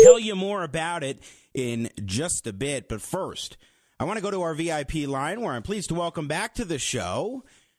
tell you more about it in just a bit. But first, I want to go to our VIP line where I'm pleased to welcome back to the show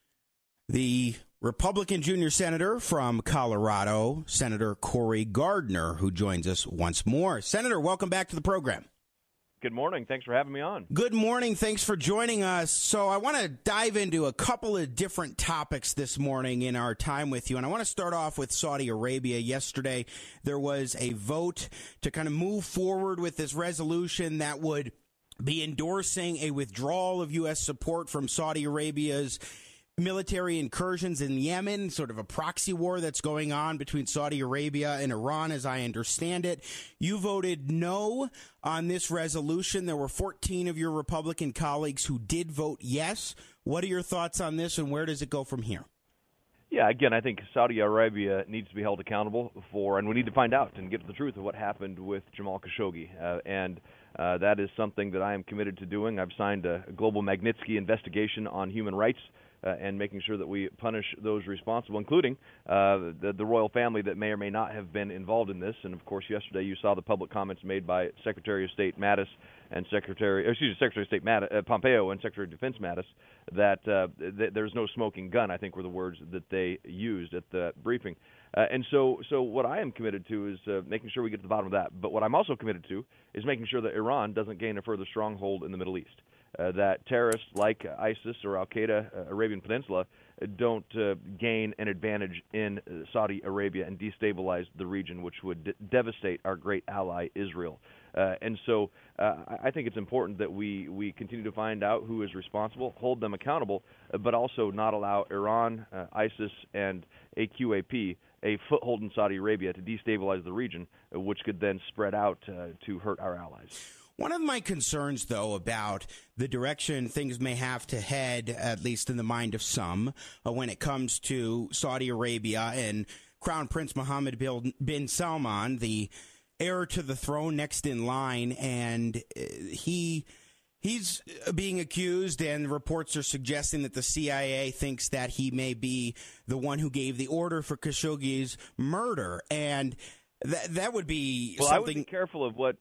the Republican junior senator from Colorado, Senator Cory Gardner, who joins us once more. Senator, welcome back to the program. Good morning. Thanks for having me on. Good morning. Thanks for joining us. So I want to dive into a couple of different topics this morning in our time with you. And I want to start off with Saudi Arabia. Yesterday, there was a vote to kind of move forward with this resolution that would be endorsing a withdrawal of U.S. support from Saudi Arabia's military incursions in Yemen, sort of a proxy war that's going on between Saudi Arabia and Iran, as I understand it. You voted no on this resolution. There were 14 of your Republican colleagues who did vote yes. What are your thoughts on this, and where does it go from here? Yeah, again, I think Saudi Arabia needs to be held accountable for, and we need to find out and get to the truth of what happened with Jamal Khashoggi. That is something that I am committed to doing. I've signed a global Magnitsky investigation on human rights and making sure that we punish those responsible, including the royal family that may or may not have been involved in this. And, of course, yesterday you saw the public comments made by Secretary of State Mattis and Secretary of State Pompeo and Secretary of Defense Mattis that there's no smoking gun, I think were the words that they used at the briefing. And so what I am committed to is making sure we get to the bottom of that. But what I'm also committed to is making sure that Iran doesn't gain a further stronghold in the Middle East. That terrorists like ISIS or Al-Qaeda, Arabian Peninsula, don't gain an advantage in Saudi Arabia and destabilize the region, which would devastate our great ally, Israel. And so I think it's important that we continue to find out who is responsible, hold them accountable, but also not allow Iran, ISIS, and AQAP a foothold in Saudi Arabia to destabilize the region, which could then spread out to hurt our allies. One of my concerns, though, about the direction things may have to head, at least in the mind of some, when it comes to Saudi Arabia and Crown Prince Mohammed bin Salman, the heir to the throne next in line, and he's being accused, and reports are suggesting that the CIA thinks that he may be the one who gave the order for Khashoggi's murder, and that would be something. I would be careful of what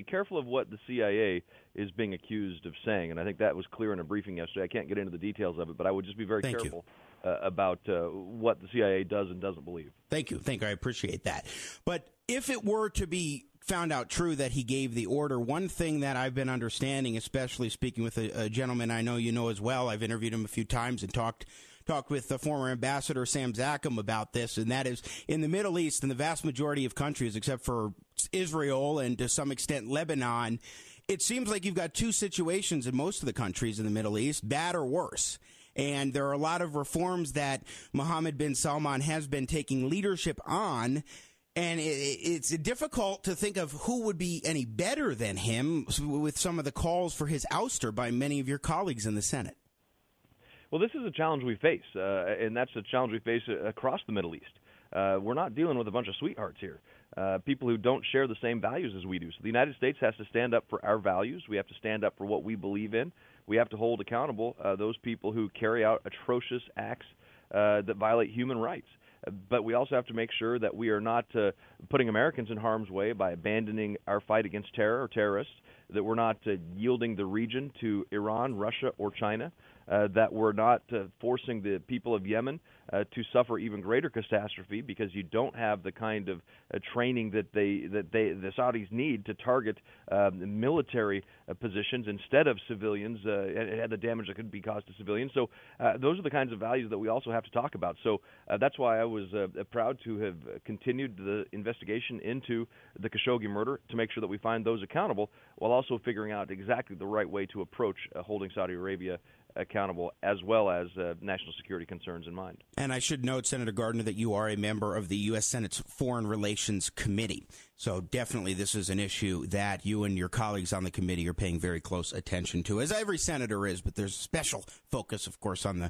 the CIA is being accused of saying, and I think that was clear in a briefing yesterday. I can't get into the details of it, but I would just be very careful about what the CIA does and doesn't believe. Thank you. I appreciate that. But if it were to be found out true that he gave the order, one thing that I've been understanding, especially speaking with a gentleman I know you know as well, I've interviewed him a few times and talked with the former ambassador Sam Zakhem about this, and that is in the Middle East, in the vast majority of countries except for Israel and to some extent Lebanon, it seems like you've got two situations in most of the countries in the Middle East, bad or worse. And there are a lot of reforms that Mohammed bin Salman has been taking leadership on, and it's difficult to think of who would be any better than him with some of the calls for his ouster by many of your colleagues in the Senate. Well, this is a challenge we face, and that's a challenge we face across the Middle East. We're not dealing with a bunch of sweethearts here, people who don't share the same values as we do. So the United States has to stand up for our values. We have to stand up for what we believe in. We have to hold accountable those people who carry out atrocious acts that violate human rights. But we also have to make sure that we are not putting Americans in harm's way by abandoning our fight against terror or terrorists, that we're not yielding the region to Iran, Russia, or China, that we're not forcing the people of Yemen to suffer even greater catastrophe because you don't have the kind of training that the Saudis need to target military positions instead of civilians and the damage that could be caused to civilians. So those are the kinds of values that we also have to talk about. So that's why I was proud to have continued the investigation into the Khashoggi murder to make sure that we find those accountable while also figuring out exactly the right way to approach holding Saudi Arabia accountable, as well as national security concerns in mind. And I should note, Senator Gardner, that you are a member of the U.S. Senate's Foreign Relations Committee. So definitely this is an issue that you and your colleagues on the committee are paying very close attention to, as every senator is, but there's a special focus, of course, on the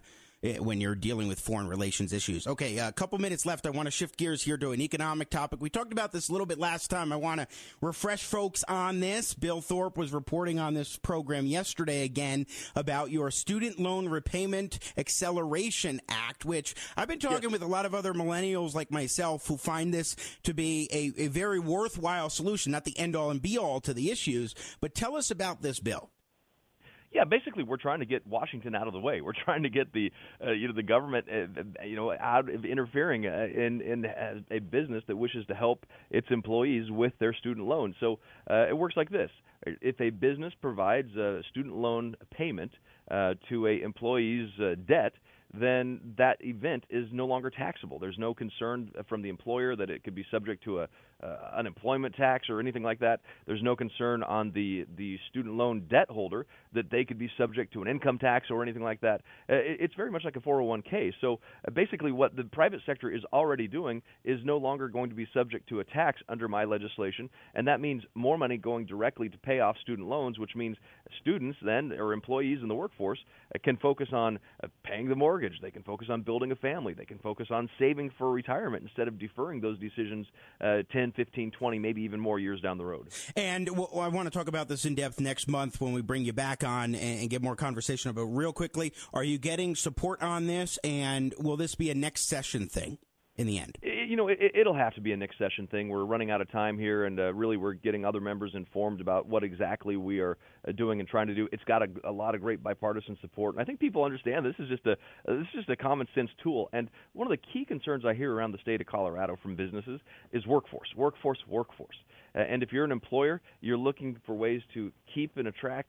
when you're dealing with foreign relations issues. Okay, a couple minutes left. I want to shift gears here to an economic topic. We talked about this a little bit last time. I want to refresh folks on this. Bill Thorpe was reporting on this program yesterday again about your Student Loan Repayment Acceleration Act, which I've been talking with a lot of other millennials like myself who find this to be a very worthwhile solution, not the end-all and be-all to the issues. But tell us about this bill. Yeah, basically, we're trying to get Washington out of the way. We're trying to get the government out of interfering in a business that wishes to help its employees with their student loans. So it works like this: if a business provides a student loan payment to a employee's debt, then that event is no longer taxable. There's no concern from the employer that it could be subject to a unemployment tax or anything like that. There's no concern on the student loan debt holder that they could be subject to an income tax or anything like that. It's very much like a 401k. So basically what the private sector is already doing is no longer going to be subject to a tax under my legislation, and that means more money going directly to pay off student loans, which means students then, or employees in the workforce, can focus on paying the mortgage. They can focus on building a family. They can focus on saving for retirement instead of deferring those decisions 10, 15, 20, maybe even more years down the road. And I want to talk about this in depth next month when we bring you back on and get more conversation about it. Real quickly, are you getting support on this, and will this be a next session thing in the end? It'll have to be a next session thing. We're running out of time here, and really we're getting other members informed about what exactly we are doing and trying to do. It's got a lot of great bipartisan support, and I think people understand this is just a common sense tool. And one of the key concerns I hear around the state of Colorado from businesses is workforce. And if you're an employer, you're looking for ways to keep and attract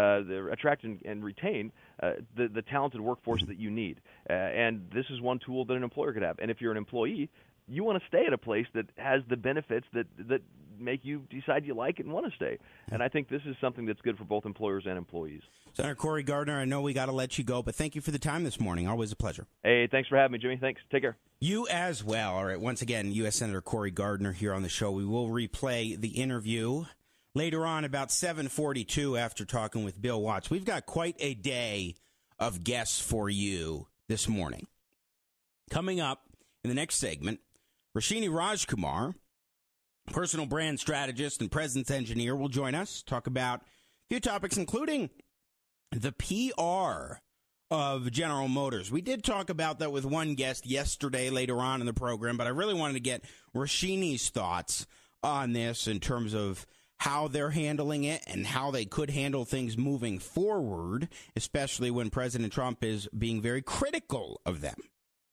and retain the talented workforce that you need. And this is one tool that an employer could have. And if you're an employee, you want to stay at a place that has the benefits that make you decide you like it and want to stay. And I think this is something that's good for both employers and employees. Senator Cory Gardner, I know we got to let you go, but thank you for the time this morning. Always a pleasure. Hey, thanks for having me, Jimmy. Thanks. Take care. You as well. All right. Once again, U.S. Senator Cory Gardner here on the show. We will replay the interview later on about 7:42 after talking with Bill Watts. We've got quite a day of guests for you this morning. Coming up in the next segment, Roshini Rajkumar, personal brand strategist and presence engineer, will join us, talk about a few topics, including the PR of General Motors. We did talk about that with one guest yesterday later on in the program, but I really wanted to get Roshini's thoughts on this in terms of how they're handling it and how they could handle things moving forward, especially when President Trump is being very critical of them.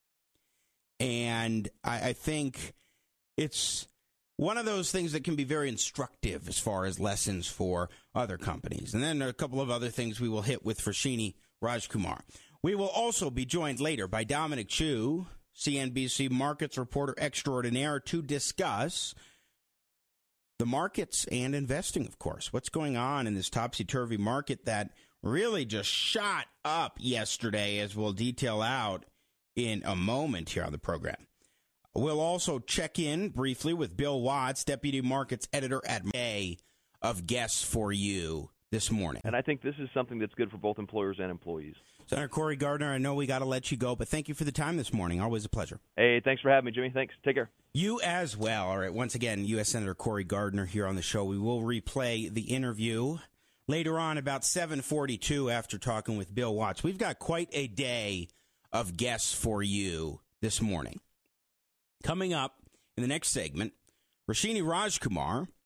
And I think it's one of those things that can be very instructive as far as lessons for other companies. And then there are a couple of other things we will hit with Roshini Rajkumar. We will also be joined later by Dominic Chu, CNBC markets reporter extraordinaire, to discuss the markets and investing, of course. What's going on in this topsy-turvy market that really just shot up yesterday, as we'll detail out in a moment here on the program. We'll also check in briefly with Bill Watts, deputy markets editor at May, of guests for you this morning. And I think this is something that's good for both employers and employees. Senator Cory Gardner, I know we got to let you go, but thank you for the time this morning. Always a pleasure. Hey, thanks for having me, Jimmy. Thanks. Take care. You as well. All right. Once again, U.S. Senator Cory Gardner here on the show. We will replay the interview later on about 7:42 after talking with Bill Watts. We've got quite a day of guests for you this morning. Coming up in the next segment, Roshini Rajkumar,